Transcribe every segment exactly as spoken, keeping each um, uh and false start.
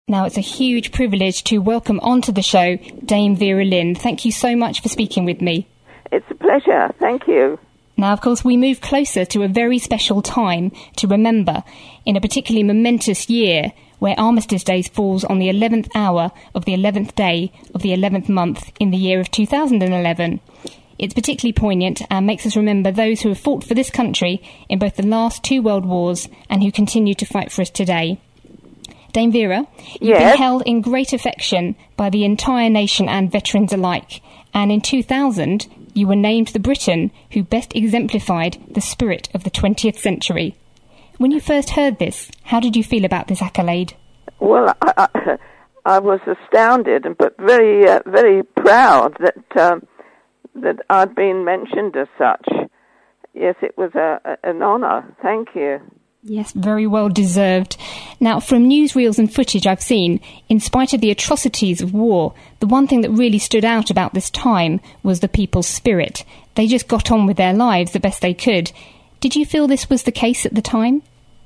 Now, it's a huge privilege to welcome onto the show Dame Vera Lynn. Thank you so much for speaking with me. It's a pleasure. Thank you. Now, of course, we move closer to a very special time to remember in a particularly momentous year where Armistice Day falls on the eleventh hour of the eleventh day of the eleventh month in the year of two thousand eleven. It's particularly poignant and makes us remember those who have fought for this country in both the last two world wars and who continue to fight for us today. Dame Vera, you've yes. been held in great affection by the entire nation and veterans alike, and in two thousand you were named the Briton who best exemplified the spirit of the twentieth century. When you first heard this, how did you feel about this accolade? Well, I, I, I was astounded, but very, uh, very proud that um, that I'd been mentioned as such. Yes, it was a, a, an honour. Thank you. Yes, very well deserved. Now, from newsreels and footage I've seen, in spite of the atrocities of war, the one thing that really stood out about this time was the people's spirit. They just got on with their lives the best they could. Did you feel this was the case at the time?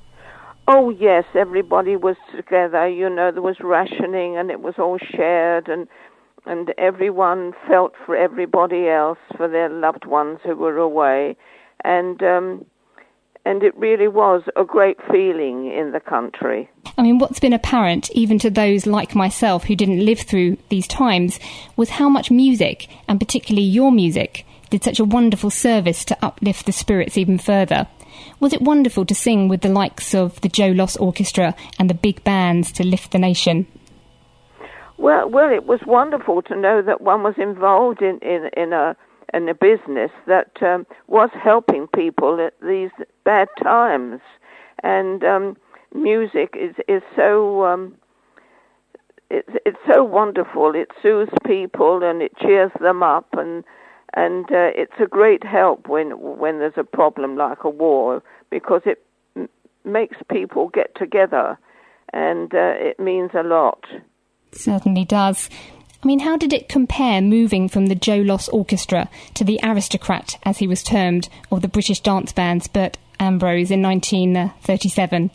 Oh, yes, everybody was together. You know, there was rationing and it was all shared, and and everyone felt for everybody else, for their loved ones who were away. And um, and it really was a great feeling in the country. I mean, what's been apparent, even to those like myself who didn't live through these times, was how much music, and particularly your music, did such a wonderful service to uplift the spirits even further. Was it wonderful to sing with the likes of the Joe Loss Orchestra and the big bands to lift the nation? Well, well, it was wonderful to know that one was involved in, in, in a in a business that um, was helping people at these bad times. And um, music is, is so um, it's it's so wonderful. It soothes people and it cheers them up, and and uh, it's a great help when when there's a problem like a war, because it m- makes people get together, and uh, it means a lot. It certainly does. I mean, how did it compare moving from the Joe Loss Orchestra to the aristocrat, as he was termed, of the British dance band's Bert Ambrose in nineteen thirty-seven?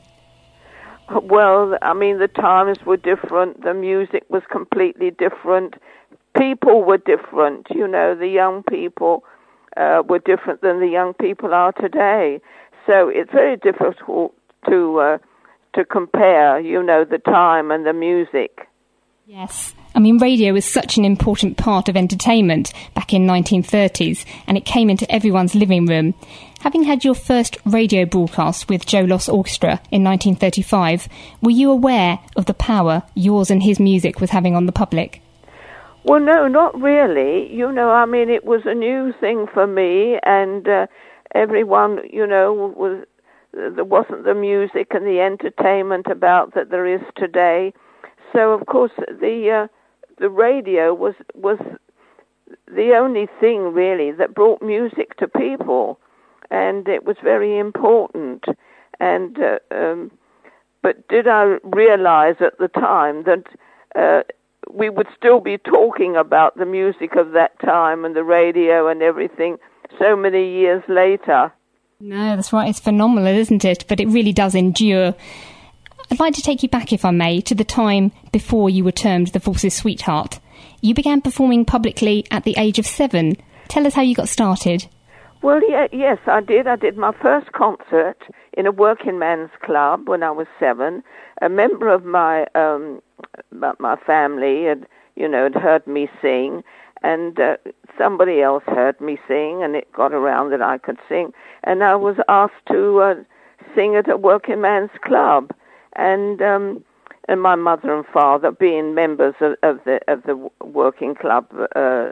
Well, I mean, the times were different. The music was completely different. People were different. You know, the young people uh, were different than the young people are today. So it's very difficult to uh, to compare, you know, the time and the music. Yes. I mean, radio was such an important part of entertainment back in nineteen thirties, and it came into everyone's living room. Having had your first radio broadcast with Joe Loss Orchestra in nineteen thirty-five, were you aware of the power yours and his music was having on the public? Well, no, not really. You know, I mean, it was a new thing for me, and uh, everyone, you know, was there wasn't the music and the entertainment about that there is today. So, of course, the uh, the radio was was the only thing really that brought music to people, and it was very important. And uh, um, but did I realize at the time that uh, we would still be talking about the music of that time and the radio and everything so many years later? No, that's right. It's phenomenal, isn't it? But it really does endure. I'd like to take you back, if I may, to the time before you were termed the Force's sweetheart. You began performing publicly at the age of seven. Tell us how you got started. Well, yeah, yes, I did. I did my first concert in a working man's club when I was seven. A member of my um, my family had, you know, had heard me sing, and uh, somebody else heard me sing, and it got around that I could sing. And I was asked to uh, sing at a working man's club. And um, and my mother and father, being members of, of the of the working club uh,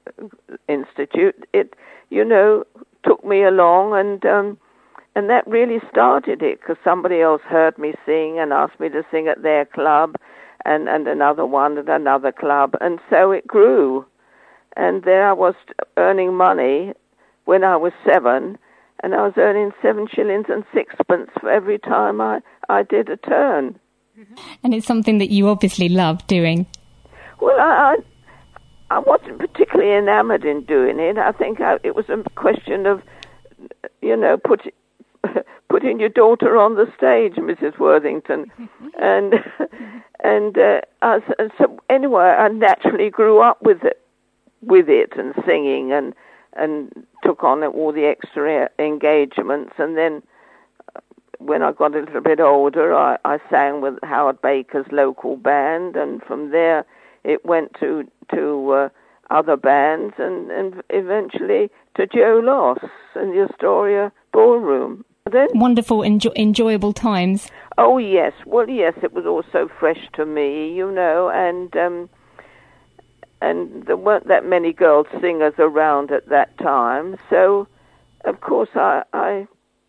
institute, it you know took me along, and um, and that really started it, because somebody else heard me sing and asked me to sing at their club, and, and another one at another club, and so it grew, and there I was earning money when I was seven. And I was earning seven shillings and sixpence for every time I, I did a turn. And it's something that you obviously love doing. Well, I I wasn't particularly enamoured in doing it. I think I, it was a question of, you know, put, putting your daughter on the stage, Missus Worthington. and And uh, I, so anyway, I naturally grew up with it, with it and singing, and and took on all the extra engagements. And then when I got a little bit older, I, I sang with Howard Baker's local band, and from there it went to to uh, other bands, and, and eventually to Joe Loss and the Astoria Ballroom. Then, wonderful, enjo- enjoyable times. Oh yes, well yes, it was also fresh to me, you know, and um, and there weren't that many girl singers around at that time, so of course I, I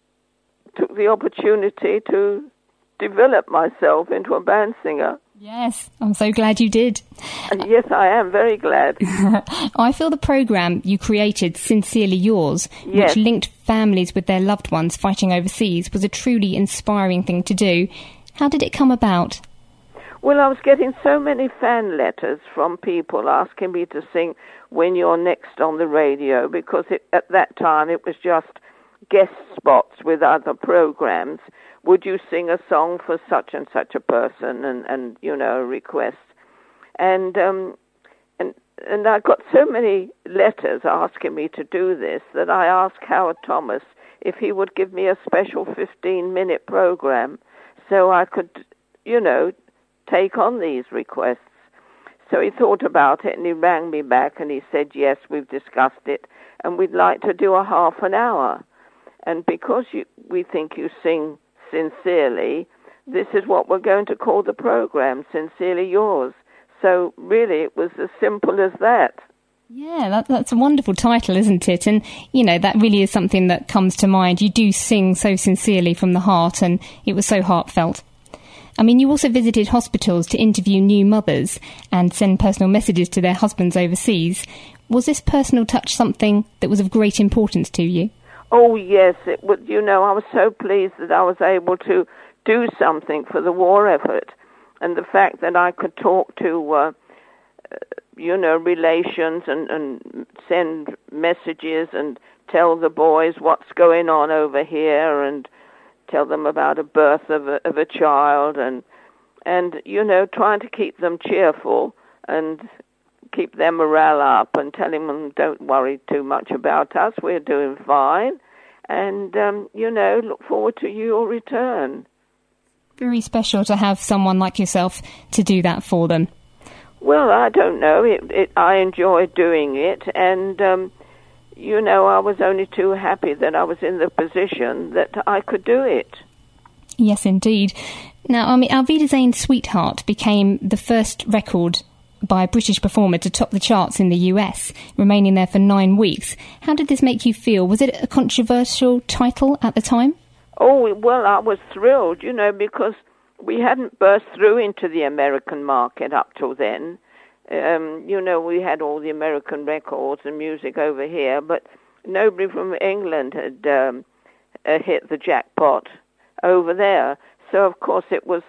took the opportunity to develop myself into a band singer. Yes, I'm so glad you did. And yes, I am very glad. I feel the programme you created, Sincerely Yours, yes. which linked families with their loved ones fighting overseas, was a truly inspiring thing to do. How did it come about? Well, I was getting so many fan letters from people asking me to sing When You're Next on the radio, because it, at that time it was just guest spots with other programs. Would you sing a song for such and such a person, and, and you know, a request. And um, and and I got so many letters asking me to do this that I asked Howard Thomas if he would give me a special fifteen-minute program so I could, you know, take on these requests. So he thought about it, and he rang me back, and he said, yes, we've discussed it, and we'd like to do a half an hour. And because you, we think you sing sincerely, this is what we're going to call the program, Sincerely Yours. So really it was as simple as that. Yeah, that, that's a wonderful title, isn't it? And, you know, that really is something that comes to mind. You do sing so sincerely from the heart, and it was so heartfelt. I mean, you also visited hospitals to interview new mothers and send personal messages to their husbands overseas. Was this personal touch something that was of great importance to you? Oh, yes. It was, you know, I was so pleased that I was able to do something for the war effort. And the fact that I could talk to, uh, you know, relations and, and send messages and tell the boys what's going on over here and tell them about a birth of a, of a child and, and, you know, trying to keep them cheerful and keep their morale up and telling them don't worry too much about us, we're doing fine, and, um, you know, look forward to your return. Very special to have someone like yourself to do that for them. Well, I don't know. It, it, I enjoyed doing it, and, um, you know, I was only too happy that I was in the position that I could do it. Yes, indeed. Now, I mean, Auf Wiedersehen Sweetheart became the first record by a British performer to top the charts in the U S, remaining there for nine weeks. How did this make you feel? Was it a controversial title at the time? Oh, well, I was thrilled, you know, because we hadn't burst through into the American market up till then. Um, you know, we had all the American records and music over here, but nobody from England had um, uh, hit the jackpot over there. So, of course, it was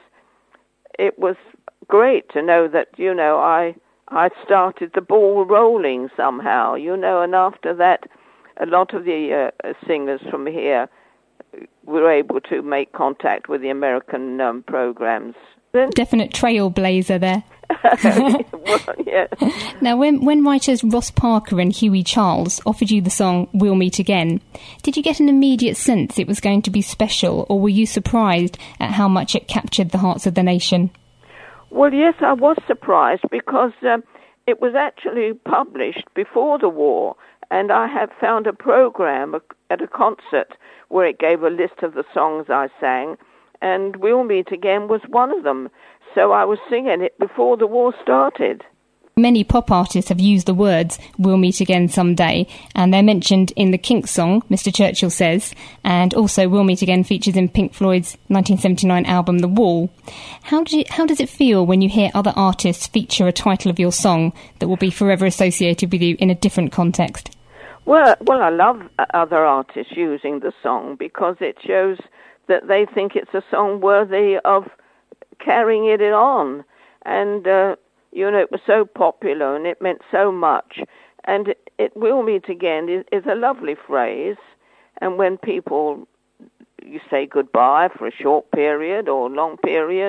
it was great to know that, you know, I I started the ball rolling somehow, you know, and after that, a lot of the uh, singers from here were able to make contact with the American um, programs. Definite trailblazer there. Well, yeah. Now, when, when writers Ross Parker and Huey Charles offered you the song We'll Meet Again, did you get an immediate sense it was going to be special, or were you surprised at how much it captured the hearts of the nation? Well, yes, I was surprised because um, it was actually published before the war, and I had found a program at a concert where it gave a list of the songs I sang, and We'll Meet Again was one of them. So I was singing it before the war started. Many pop artists have used the words We'll Meet Again Someday, and they're mentioned in the Kinks song, Mister Churchill Says, and also We'll Meet Again features in Pink Floyd's nineteen seventy-nine album The Wall. How, did it, how does it feel when you hear other artists feature a title of your song that will be forever associated with you in a different context? Well, well, I love other artists using the song because it shows that they think it's a song worthy of carrying it on. And, uh, you know, it was so popular and it meant so much. And it, it will meet again is, is a lovely phrase. And when people, you say goodbye for a short period or long period,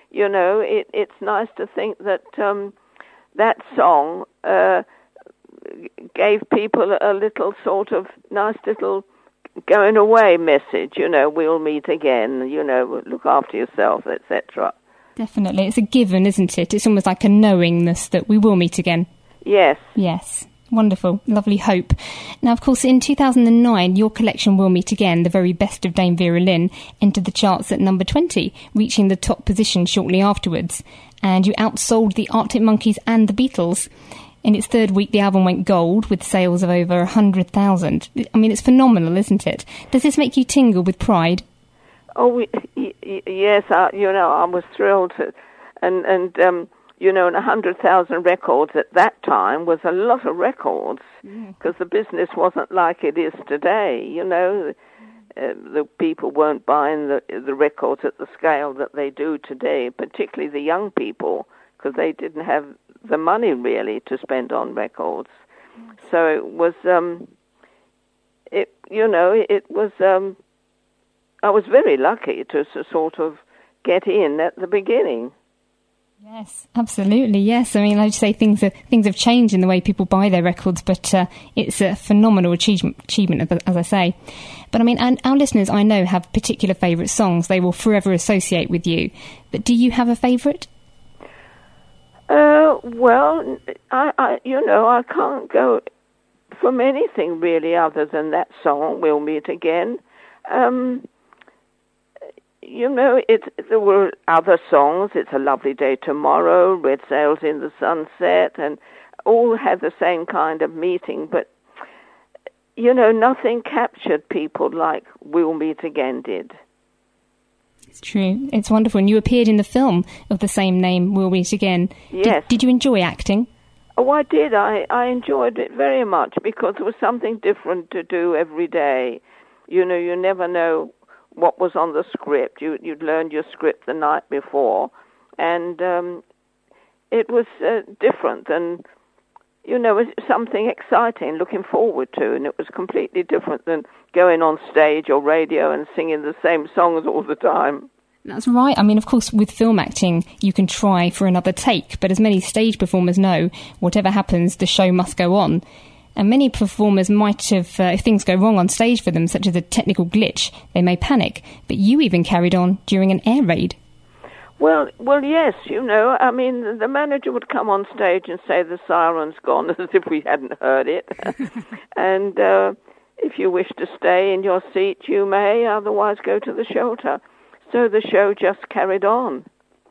you know, it, it's nice to think that um, that song uh, gave people a little sort of nice little going away message, you know, we'll meet again, you know, look after yourself, et cetera. Definitely. It's a given, isn't it? It's almost like a knowingness that we will meet again. Yes. Yes. Wonderful. Lovely hope. Now, of course, in two thousand nine, your collection Will Meet Again, the very best of Dame Vera Lynn, entered the charts at number twenty, reaching the top position shortly afterwards. And you outsold the Arctic Monkeys and the Beatles. In its third week, the album went gold with sales of over one hundred thousand. I mean, it's phenomenal, isn't it? Does this make you tingle with pride? Oh, we, y- y- yes, I, you know, I was thrilled. To, and, and um, you know, and one hundred thousand records at that time was a lot of records, because yeah. the business wasn't like it is today, you know. Uh, the people weren't buying the, the records at the scale that they do today, particularly the young people, because they didn't have the money really to spend on records. So it was, um, it you know, it was, um, I was very lucky to, to sort of get in at the beginning. Yes, absolutely, yes. I mean, like you say, things are, things have changed in the way people buy their records, but uh, it's a phenomenal achievement, achievement, as I say. But I mean, and our listeners, I know, have particular favourite songs they will forever associate with you. But do you have a favourite? Uh, well, I, I, you know, I can't go from anything really other than that song, We'll Meet Again. Um, you know, it, there were other songs, It's a Lovely Day Tomorrow, Red Sails in the Sunset, and all had the same kind of meaning, but, you know, nothing captured people like We'll Meet Again did. It's true. It's wonderful. And you appeared in the film of the same name, We'll Meet Again. Yes. Did, did you enjoy acting? Oh, I did. I, I enjoyed it very much because it was something different to do every day. You know, you never know what was on the script. You, you'd learned your script the night before. And um, it was uh, different and, you know, it was something exciting, looking forward to. And it was completely different than going on stage or radio and singing the same songs all the time. That's right. I mean, of course, with film acting, you can try for another take, but as many stage performers know, whatever happens, the show must go on. And many performers might have, uh, if things go wrong on stage for them, such as a technical glitch, they may panic. But you even carried on during an air raid. Well, well, yes, you know, I mean, the manager would come on stage and say the siren's gone, as if we hadn't heard it. and uh, if you wish to stay in your seat, you may, otherwise go to the shelter. So the show just carried on.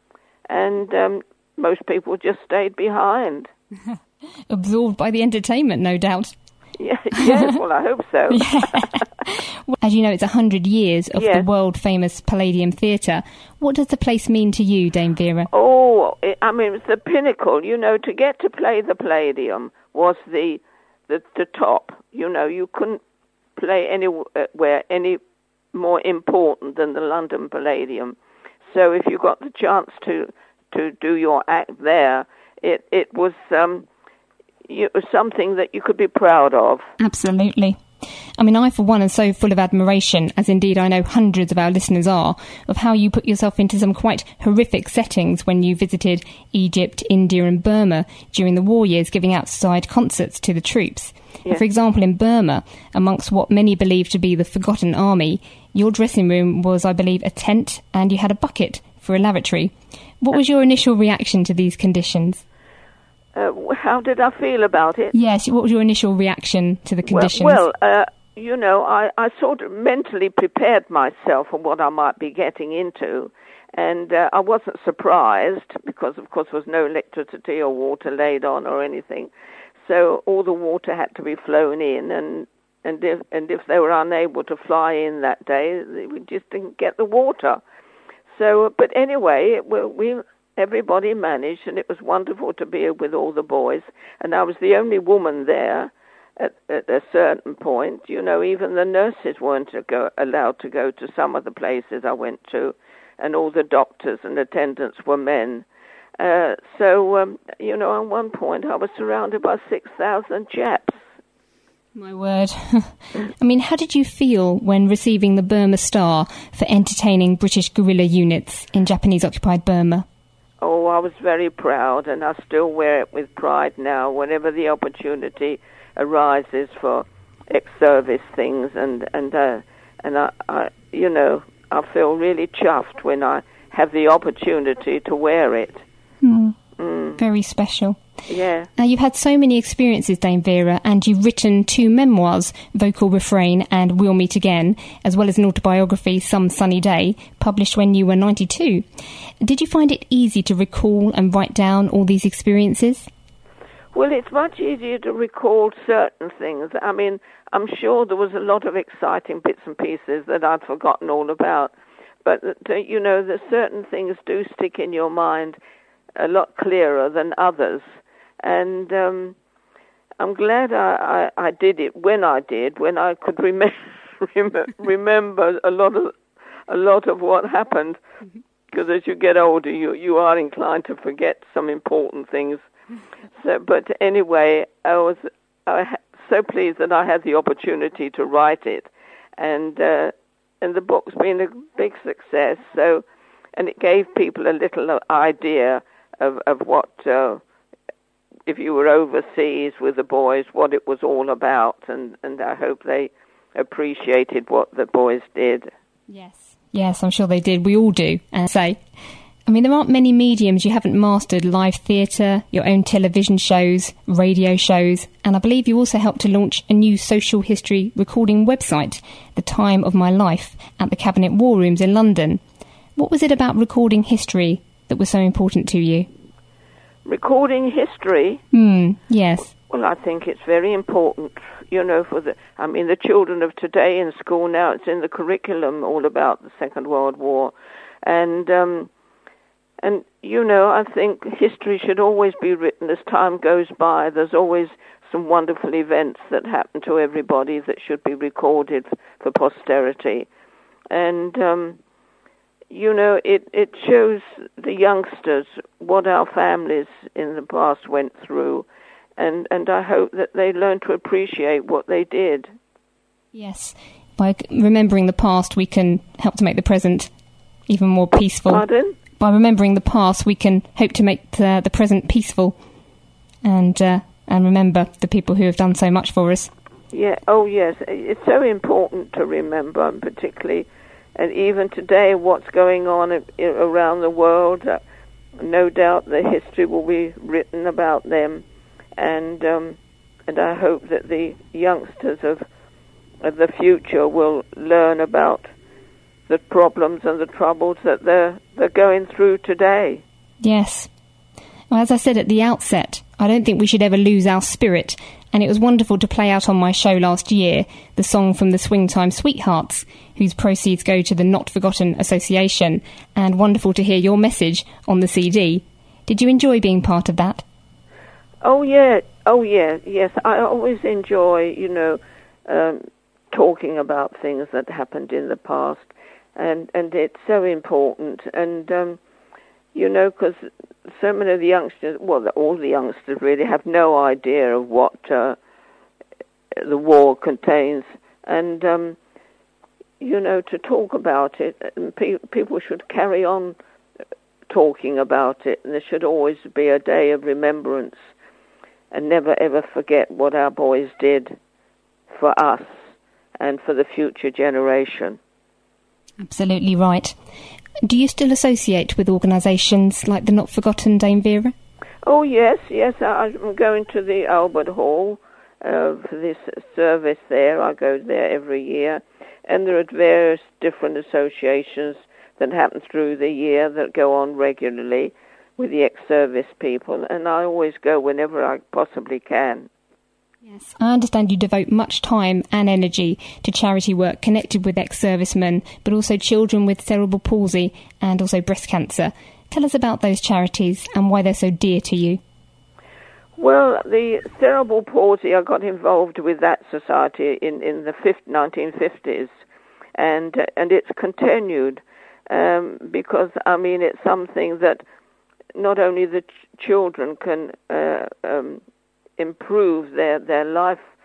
And um, most people just stayed behind. Absorbed by the entertainment, no doubt. Yeah, yes, well, I hope so. Well, as you know, it's one hundred years of yes. the world-famous Palladium Theatre. What does the place mean to you, Dame Vera? Oh, it, I mean, it's the pinnacle. You know, to get to play the Palladium was the, the, the top. You know, you couldn't play anywhere any more important than the London Palladium. So if you got the chance to, to do your act there, it, it was... Um, it was something that you could be proud of. Absolutely. I mean, I, for one, am so full of admiration, as indeed I know hundreds of our listeners are, of how you put yourself into some quite horrific settings when you visited Egypt, India and Burma during the war years, giving outside concerts to the troops. Yes. For example, in Burma, amongst what many believe to be the forgotten army, your dressing room was, I believe, a tent and you had a bucket for a lavatory. What was your initial reaction to these conditions? Uh, how did I feel about it? Yes, what was your initial reaction to the conditions? Well, well uh, you know, I, I sort of mentally prepared myself for what I might be getting into, and uh, I wasn't surprised because, of course, there was no electricity or water laid on or anything, so all the water had to be flown in, and and if, and if they were unable to fly in that day, we just didn't get the water. So, but anyway, it, we... we everybody managed, and it was wonderful to be with all the boys. And I was the only woman there at, at a certain point. You know, even the nurses weren't to go, allowed to go to some of the places I went to, and all the doctors and attendants were men. Uh, so, um, you know, at one point I was surrounded by six thousand chaps. My word. I mean, how did you feel when receiving the Burma Star for entertaining British guerrilla units in Japanese-occupied Burma? Oh, I was very proud, and I still wear it with pride now whenever the opportunity arises for ex-service things, and and uh, and I, I, you know, I feel really chuffed when I have the opportunity to wear it. Mm. Mm. Very special. Yeah. Now, you've had so many experiences, Dame Vera, and you've written two memoirs, Vocal Refrain and We'll Meet Again, as well as an autobiography, Some Sunny Day, published when you were ninety-two. Did you find it easy to recall and write down all these experiences? Well, it's much easier to recall certain things. I mean, I'm sure there was a lot of exciting bits and pieces that I'd forgotten all about. But, you know, the certain things do stick in your mind a lot clearer than others. And um, I'm glad I, I, I did it when I did, when I could rem- rem- remember a lot of a lot of what happened. Because as you get older, you you are inclined to forget some important things. So, but anyway, I was I was so pleased that I had the opportunity to write it, and uh, and the book's been a big success. So, and it gave people a little idea of of what. Uh, if you were overseas with the boys, what it was all about, and, and I hope they appreciated what the boys did. Yes. Yes, I'm sure they did. We all do. And say, I mean, there aren't many mediums you haven't mastered: live theatre, your own television shows, radio shows, and I believe you also helped to launch a new social history recording website, The Time of My Life, at the Cabinet War Rooms in London. What was it about recording history that was so important to you? Recording history? Hmm, yes. Well, I think it's very important, you know, for the, I mean, the children of today in school now, it's in the curriculum all about the Second World War. And, um, and you know, I think history should always be written as time goes by. There's always some wonderful events that happen to everybody that should be recorded for posterity. And, um, you know, it, it shows the youngsters what our families in the past went through, and, and I hope that they learn to appreciate what they did. Yes. By remembering the past, we can help to make the present even more peaceful. Pardon? By remembering the past, we can hope to make the, the present peaceful and uh, and remember the people who have done so much for us. Yeah. Oh, yes. It's so important to remember, and particularly... And even today, what's going on around the world, uh, no doubt the history will be written about them. And um, and I hope that the youngsters of, of the future will learn about the problems and the troubles that they're, they're going through today. Yes. Well, as I said at the outset, I don't think we should ever lose our spirit. And it was wonderful to play out on my show last year the song from the Swingtime Sweethearts, whose proceeds go to the Not Forgotten Association, and wonderful to hear your message on the C D. Did you enjoy being part of that? Oh, yeah. Oh, yeah. Yes, I always enjoy, you know, um, talking about things that happened in the past, and, and it's so important. And, um, you know, because so many of the youngsters, well, all the youngsters really have no idea of what uh, the war contains. And, um, you know, to talk about it, and pe- people should carry on talking about it. And there should always be a day of remembrance, and never ever forget what our boys did for us and for the future generation. Absolutely right. Do you still associate with organisations like the Not Forgotten, Dame Vera? Oh, yes, yes. I'm going to the Albert Hall uh, for this service there. I go there every year. And there are various different associations that happen through the year that go on regularly with the ex-service people. And I always go whenever I possibly can. Yes, I understand you devote much time and energy to charity work connected with ex-servicemen, but also children with cerebral palsy and also breast cancer. Tell us about those charities and why they're so dear to you. Well, the cerebral palsy, I got involved with that society in, in the nineteen fifties, and, uh, and it's continued um, because, I mean, it's something that not only the ch- children can... Uh, um, improve their, their life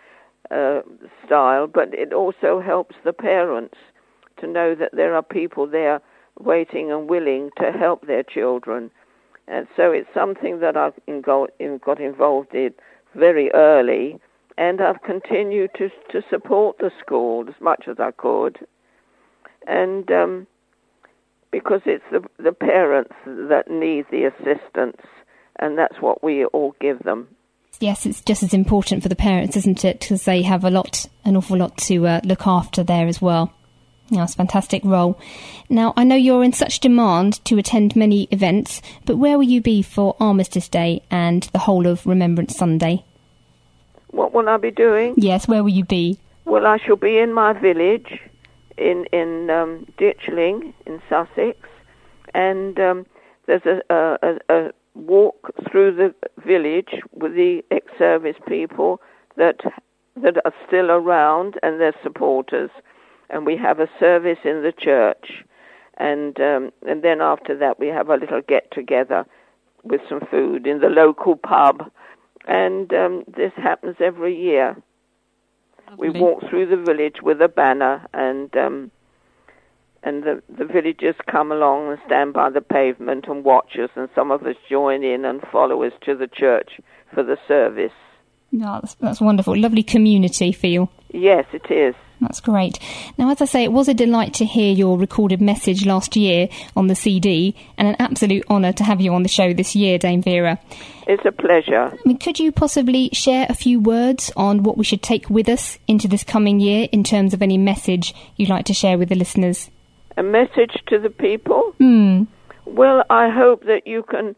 uh, style, but it also helps the parents to know that there are people there waiting and willing to help their children. And so it's something that I've got involved in very early, and I've continued to to support the school as much as I could. And um, because it's the, the parents that need the assistance, and that's what we all give them. Yes, it's just as important for the parents, isn't it? Because they have a lot, an awful lot to uh, look after there as well. Yeah, it's a fantastic role. Now, I know you're in such demand to attend many events, but where will you be for Armistice Day and the whole of Remembrance Sunday? What will I be doing? Yes, where will you be? Well, I shall be in my village in in um, Ditchling in Sussex, and um, there's a, a, a walk through the village with the ex-service people that that are still around and their supporters. And we have a service in the church, and um, and then after that we have a little get-together with some food in the local pub, and um, this happens every year. Lovely. We walk through the village with a banner, and um, and the, the villagers come along and stand by the pavement and watch us, and some of us join in and follow us to the church for the service. No, that's, that's wonderful. Lovely community feel. Yes, it is. That's great. Now, as I say, it was a delight to hear your recorded message last year on the C D, and an absolute honour to have you on the show this year, Dame Vera. It's a pleasure. I mean, could you possibly share a few words on what we should take with us into this coming year in terms of any message you'd like to share with the listeners? A message to the people? Hmm. Well, I hope that you can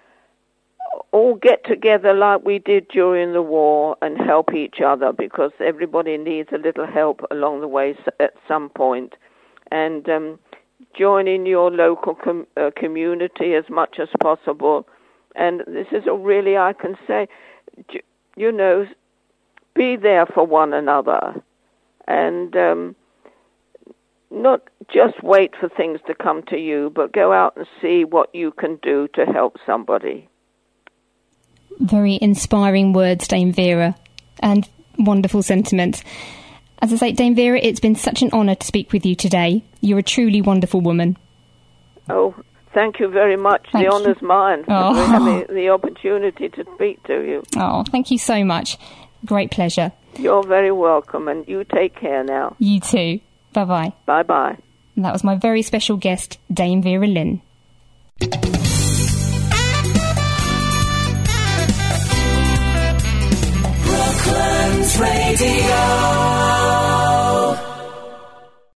all get together like we did during the war and help each other, because everybody needs a little help along the way at some point. And um, join in your local com- uh, community as much as possible. And this is a really, I can say, you know, be there for one another. And um, not just wait for things to come to you, but go out and see what you can do to help somebody. Very inspiring words, Dame Vera, and wonderful sentiment. As I say, Dame Vera, it's been such an honour to speak with you today. You're a truly wonderful woman. Oh, thank you very much. Thank the honour's mine for oh. having the opportunity to speak to you. Oh, thank you so much. Great pleasure. You're very welcome, and you take care now. You too. Bye-bye. Bye-bye. And that was my very special guest, Dame Vera Lynn. Brooklands Radio.